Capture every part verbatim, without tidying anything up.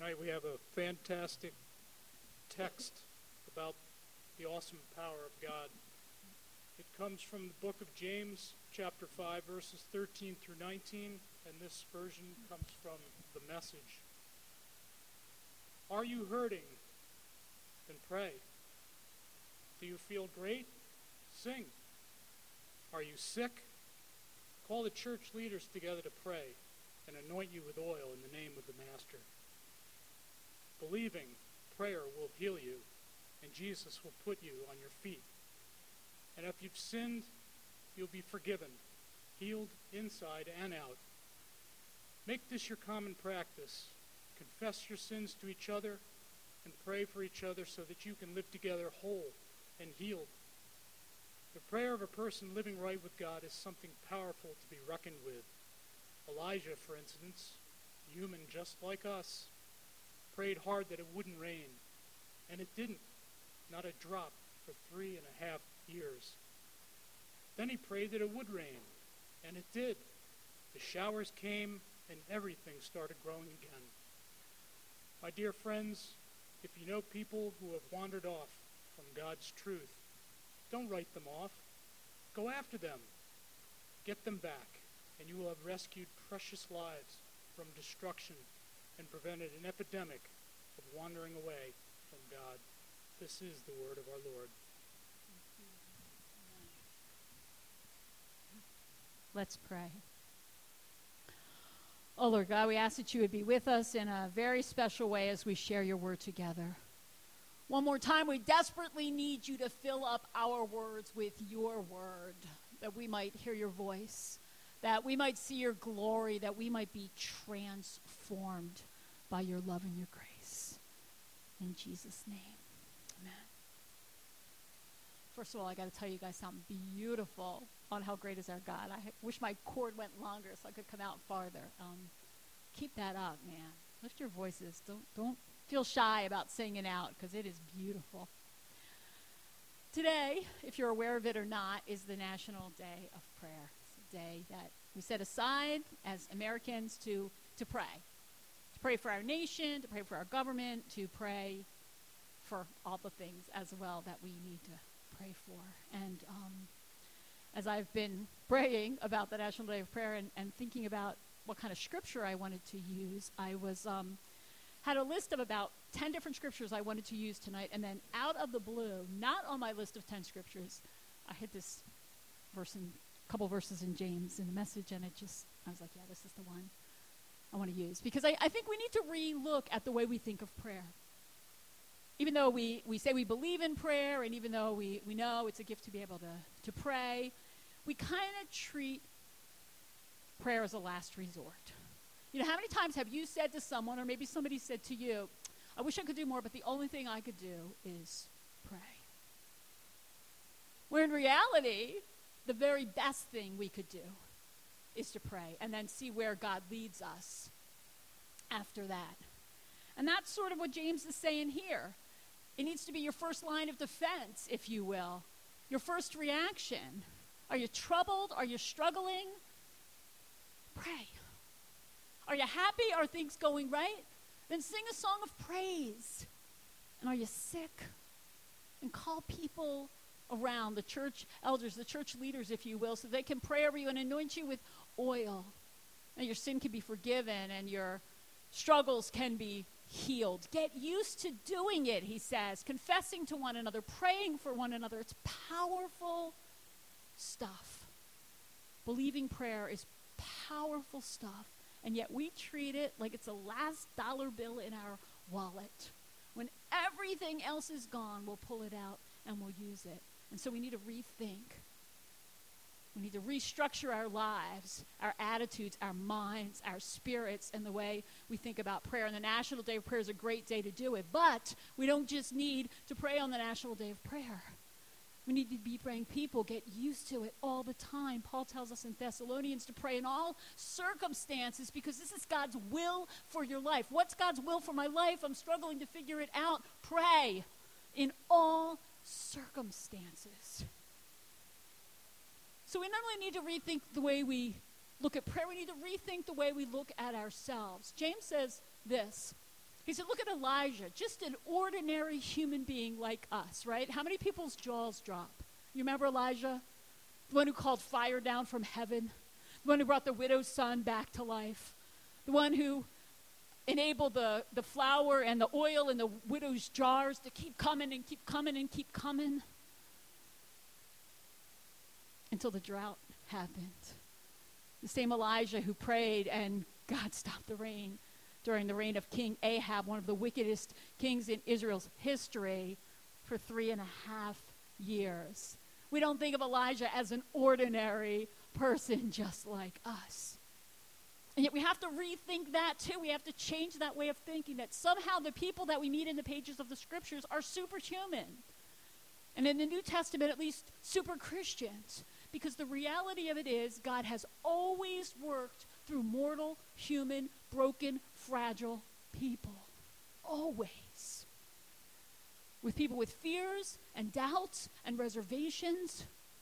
Tonight we have a fantastic text about the awesome power of God. It comes from the book of James, chapter five, verses thirteen through nineteen, and this version comes from the Message. Are you hurting? Then pray. Do you feel great? Sing. Are you sick? Call the church leaders together to pray and anoint you with oil in the name of the Master. Believing, prayer will heal you, and Jesus will put you on your feet. And if you've sinned, you'll be forgiven, healed inside and out. Make this your common practice. Confess your sins to each other and pray for each other so that you can live together whole and healed. The prayer of a person living right with God is something powerful to be reckoned with. Elijah, for instance, human just like us, prayed hard that it wouldn't rain, and it didn't, not a drop for three and a half years. Then he prayed that it would rain, and it did. The showers came, and everything started growing again. My dear friends, if you know people who have wandered off from God's truth, don't write them off. Go after them. Get them back, and you will have rescued precious lives from destruction and prevented an epidemic of wandering away from God. This is the word of our Lord. Let's pray. Oh, Lord God, we ask that you would be with us in a very special way as we share your word together. One more time, we desperately need you to fill up our words with your word, that we might hear your voice, that we might see your glory, that we might be transformed by your love and your grace. In Jesus' name, amen. First of all, I got to tell you guys something beautiful on how great is our God. I wish my cord went longer so I could come out farther. Um, keep that up, man. Lift your voices. Don't don't feel shy about singing out because it is beautiful. Today, if you're aware of it or not, is the National Day of Prayer. It's a day that we set aside as Americans to, to pray. To pray for our nation, to pray for our government, to pray for all the things as well that we need to pray for. And um, as I've been praying about the National Day of Prayer and, and thinking about what kind of scripture I wanted to use, I was um, had a list of about ten different scriptures I wanted to use tonight, and then out of the blue, not on my list of ten scriptures, I hit this verse in, couple verses in James in the Message, and it just, I was like, yeah, this is the one I want to use. Because I, I think we need to re-look at the way we think of prayer. Even though we, we say we believe in prayer, and even though we, we know it's a gift to be able to, to pray, we kind of treat prayer as a last resort. You know, how many times have you said to someone, or maybe somebody said to you, I wish I could do more, but the only thing I could do is pray. Where in reality, the very best thing we could do is to pray and then see where God leads us after that. And that's sort of what James is saying here. It needs to be your first line of defense, if you will. Your first reaction. Are you troubled? Are you struggling? Pray. Are you happy? Are things going right? Then sing a song of praise. And are you sick? And call people around, the church elders, the church leaders, if you will, so they can pray over you and anoint you with oil. And your sin can be forgiven and your struggles can be healed. Get used to doing it, he says, confessing to one another, praying for one another. It's powerful stuff. Believing prayer is powerful stuff. And yet we treat it like it's the last dollar bill in our wallet. When everything else is gone, we'll pull it out and we'll use it. And so we need to rethink. We need to restructure our lives, our attitudes, our minds, our spirits, and the way we think about prayer. And the National Day of Prayer is a great day to do it. But we don't just need to pray on the National Day of Prayer. We need to be praying people. Get used to it all the time. Paul tells us in Thessalonians to pray in all circumstances because this is God's will for your life. What's God's will for my life? I'm struggling to figure it out. Pray in all circumstances. So we not only need to rethink the way we look at prayer, we need to rethink the way we look at ourselves. James says this He said, look at Elijah, just an ordinary human being like us, right? How many people's jaws drop? You remember Elijah? The one who called fire down from heaven. The one who brought the widow's son back to life. The one who enabled the, the flour and the oil in the widow's jars to keep coming and keep coming and keep coming. Until the drought happened. The same Elijah who prayed and God stopped the rain during the reign of King Ahab, one of the wickedest kings in Israel's history, for three and a half years. We don't think of Elijah as an ordinary person just like us. And yet we have to rethink that too. We have to change that way of thinking, that somehow the people that we meet in the pages of the scriptures are superhuman. And in the New Testament, at least, super Christians. Because the reality of it is, God has always worked through mortal, human, broken, fragile people. Always. With people with fears and doubts and reservations,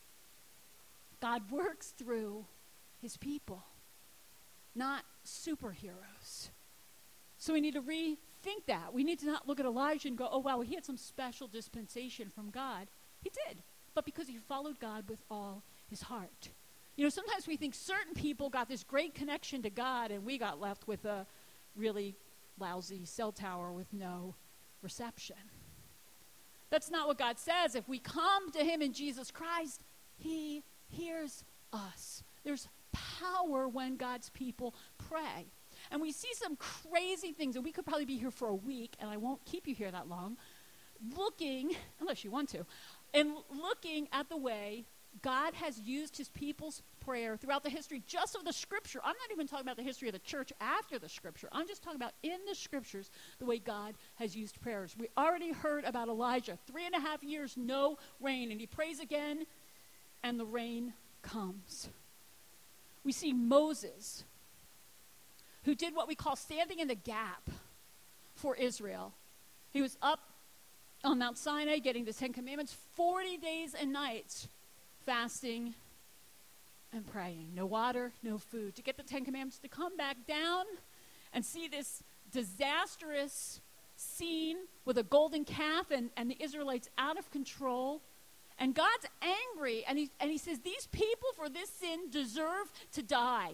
God works through his people, not superheroes. So we need to rethink that. We need to not look at Elijah and go, oh, wow, he had some special dispensation from God. He did, but because he followed God with all his heart. You know, sometimes we think certain people got this great connection to God and we got left with a really lousy cell tower with no reception. That's not what God says. If we come to him in Jesus Christ, he hears us. There's power when God's people pray. And we see some crazy things, and we could probably be here for a week, and I won't keep you here that long, looking, unless you want to, and looking at the way God has used his people's prayer throughout the history just of the scripture. I'm not even talking about the history of the church after the scripture. I'm just talking about in the scriptures the way God has used prayers. We already heard about Elijah. Three and a half years, no rain. And he prays again, and the rain comes. We see Moses, who did what we call standing in the gap for Israel. He was up on Mount Sinai getting the Ten Commandments, forty days and nights fasting and praying. No water, no food. To get the Ten Commandments to come back down and see this disastrous scene with a golden calf and, and the Israelites out of control. And God's angry, and he, and he says, these people for this sin deserve to die.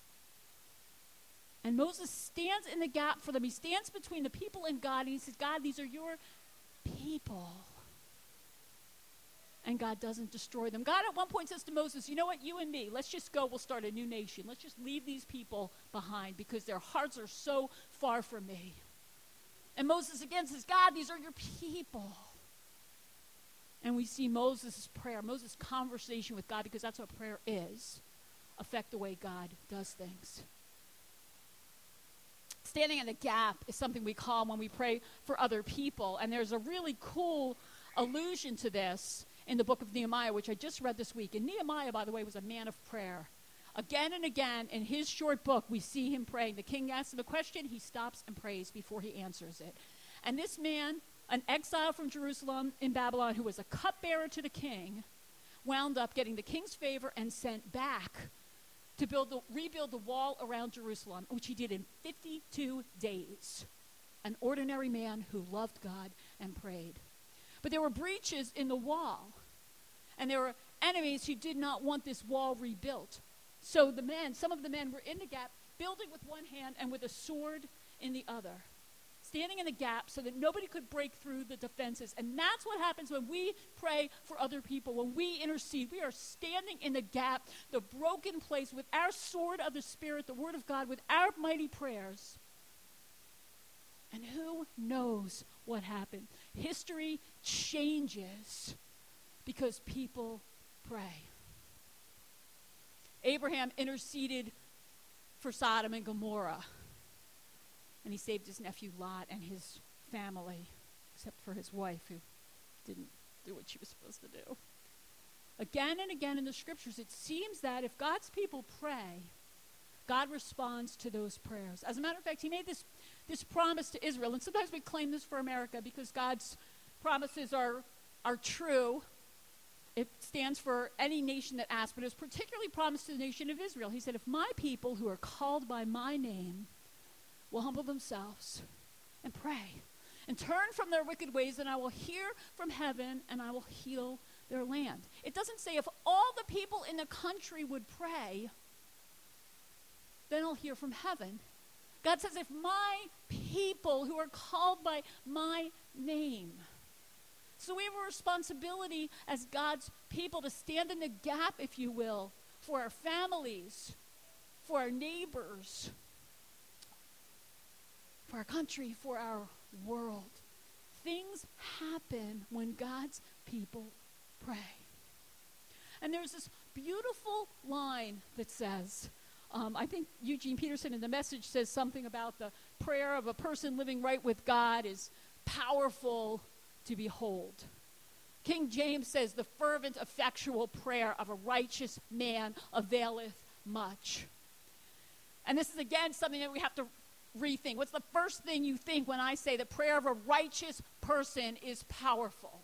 And Moses stands in the gap for them. He stands between the people and God, and he says, God, these are your people. And God doesn't destroy them. God at one point says to Moses, you know what, you and me, let's just go, we'll start a new nation. Let's just leave these people behind because their hearts are so far from me. And Moses again says, God, these are your people. And we see Moses' prayer, Moses' conversation with God, because that's what prayer is, affect the way God does things. Standing in the gap is something we call when we pray for other people. And there's a really cool allusion to this in the book of Nehemiah, which I just read this week. And Nehemiah, by the way, was a man of prayer. Again and again in his short book, we see him praying. The king asks him a question, he stops and prays before he answers it. And this man, an exile from Jerusalem in Babylon, who was a cupbearer to the king, wound up getting the king's favor and sent back to build the, rebuild the wall around Jerusalem, which he did in fifty-two days. An ordinary man who loved God and prayed. But there were breaches in the wall, and there were enemies who did not want this wall rebuilt. So the men, some of the men were in the gap, building with one hand and with a sword in the other, standing in the gap so that nobody could break through the defenses. And that's what happens when we pray for other people, when we intercede. We are standing in the gap, the broken place, with our sword of the Spirit, the Word of God, with our mighty prayers. And who knows what happened? History changes because people pray. Abraham interceded for Sodom and Gomorrah. And he saved his nephew Lot and his family, except for his wife, who didn't do what she was supposed to do. Again and again in the scriptures, it seems that if God's people pray, God responds to those prayers. As a matter of fact, he made this, this promise to Israel. And sometimes we claim this for America because God's promises are, are true. It stands for any nation that asks, but it was particularly promised to the nation of Israel. He said, if my people who are called by my name will humble themselves and pray. And turn from their wicked ways, and I will hear from heaven, and I will heal their land. It doesn't say if all the people in the country would pray, then I'll hear from heaven. God says if my people who are called by my name. So we have a responsibility as God's people to stand in the gap, if you will, for our families, for our neighbors, for our country, for our world. Things happen when God's people pray. And there's this beautiful line that says, um, I think Eugene Peterson in the Message says something about the prayer of a person living right with God is powerful to behold. King James says, the fervent, effectual prayer of a righteous man availeth much. And this is, again, something that we have to rethink. What's the first thing you think when I say the prayer of a righteous person is powerful?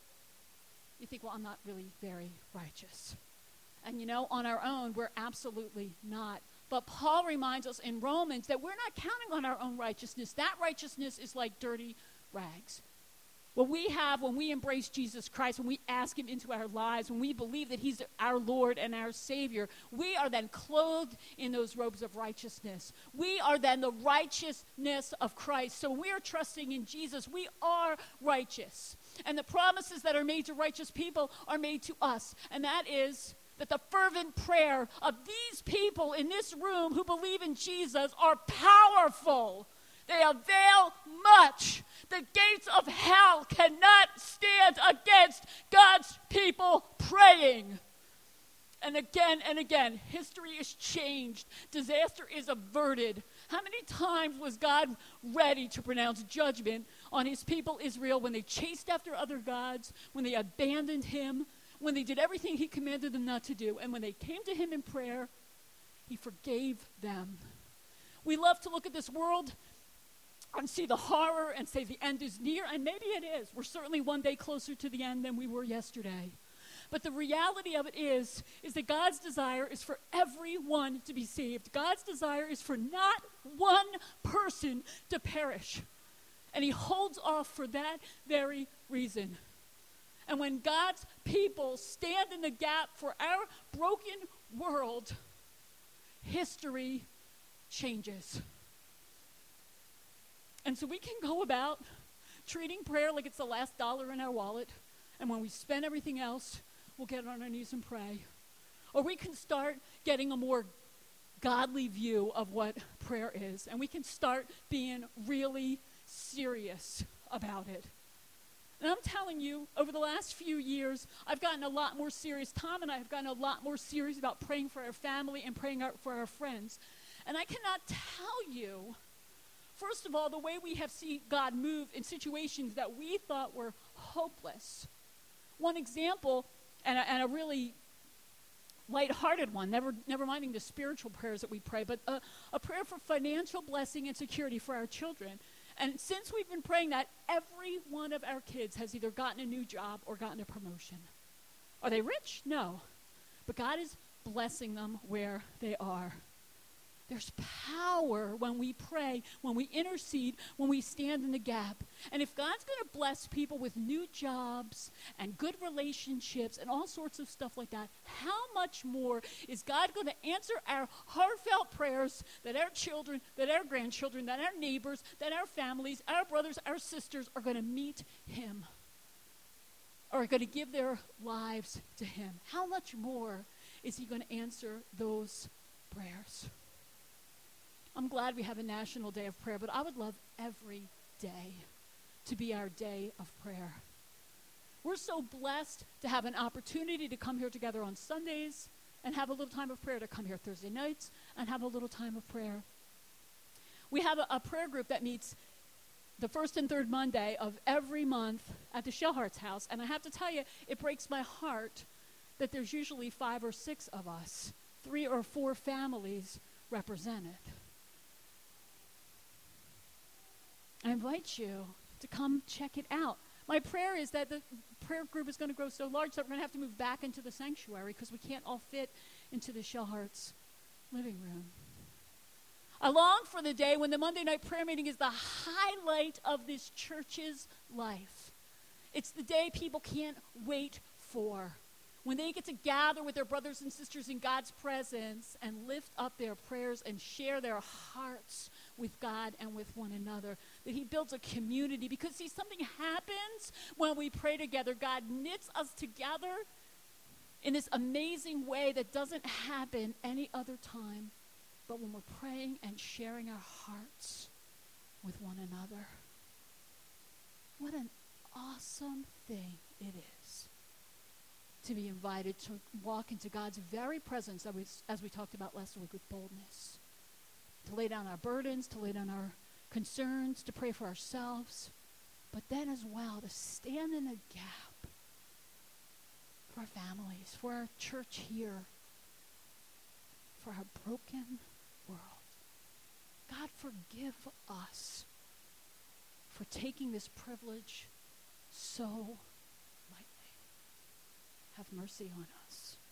You think, well, I'm not really very righteous. And you know, on our own, we're absolutely not. But Paul reminds us in Romans that we're not counting on our own righteousness. That righteousness is like dirty rags. What we have when we embrace Jesus Christ, when we ask him into our lives, when we believe that he's our Lord and our Savior, we are then clothed in those robes of righteousness. We are then the righteousness of Christ. So when we are trusting in Jesus, we are righteous. And the promises that are made to righteous people are made to us. And that is that the fervent prayer of these people in this room who believe in Jesus are powerful. They avail much. The gates of hell cannot stand against God's people praying. And again and again, history is changed. Disaster is averted. How many times was God ready to pronounce judgment on his people Israel when they chased after other gods, when they abandoned him, when they did everything he commanded them not to do, and when they came to him in prayer, he forgave them. We love to look at this world and see the horror and say the end is near, and maybe it is. We're certainly one day closer to the end than we were yesterday. But the reality of it is, is that God's desire is for everyone to be saved. God's desire is for not one person to perish. And he holds off for that very reason. And when God's people stand in the gap for our broken world, history changes. And so we can go about treating prayer like it's the last dollar in our wallet, and when we spend everything else, we'll get on our knees and pray. Or we can start getting a more godly view of what prayer is, and we can start being really serious about it. And I'm telling you, over the last few years, I've gotten a lot more serious. Tom and I have gotten a lot more serious about praying for our family and praying out for our friends. And I cannot tell you, first of all, the way we have seen God move in situations that we thought were hopeless. One example, and a, and a really lighthearted one, never, never minding the spiritual prayers that we pray, but a, a prayer for financial blessing and security for our children. And since we've been praying that, every one of our kids has either gotten a new job or gotten a promotion. Are they rich? No. But God is blessing them where they are. There's power when we pray, when we intercede, when we stand in the gap. And if God's going to bless people with new jobs and good relationships and all sorts of stuff like that, how much more is God going to answer our heartfelt prayers that our children, that our grandchildren, that our neighbors, that our families, our brothers, our sisters are going to meet him, or are going to give their lives to him? How much more is he going to answer those prayers? I'm glad we have a national day of prayer, but I would love every day to be our day of prayer. We're so blessed to have an opportunity to come here together on Sundays and have a little time of prayer, to come here Thursday nights and have a little time of prayer. We have a, a prayer group that meets the first and third Monday of every month at the Shellhart's house, and I have to tell you, it breaks my heart that there's usually five or six of us, three or four families represented. I invite you to come check it out. My prayer is that the prayer group is going to grow so large that we're going to have to move back into the sanctuary because we can't all fit into the Shellhart's living room. I long for the day when the Monday night prayer meeting is the highlight of this church's life. It's the day people can't wait for, when they get to gather with their brothers and sisters in God's presence and lift up their prayers and share their hearts with God and with one another. That he builds a community, because see, something happens when we pray together. God knits us together in this amazing way that doesn't happen any other time but when we're praying and sharing our hearts with one another. What an awesome thing it is to be invited to walk into God's very presence, as we, as we talked about last week, with boldness. To lay down our burdens, to lay down our concerns, to pray for ourselves, but then as well to stand in a gap for our families, for our church here, for our broken world. God, forgive us for taking this privilege so lightly. Have mercy on us.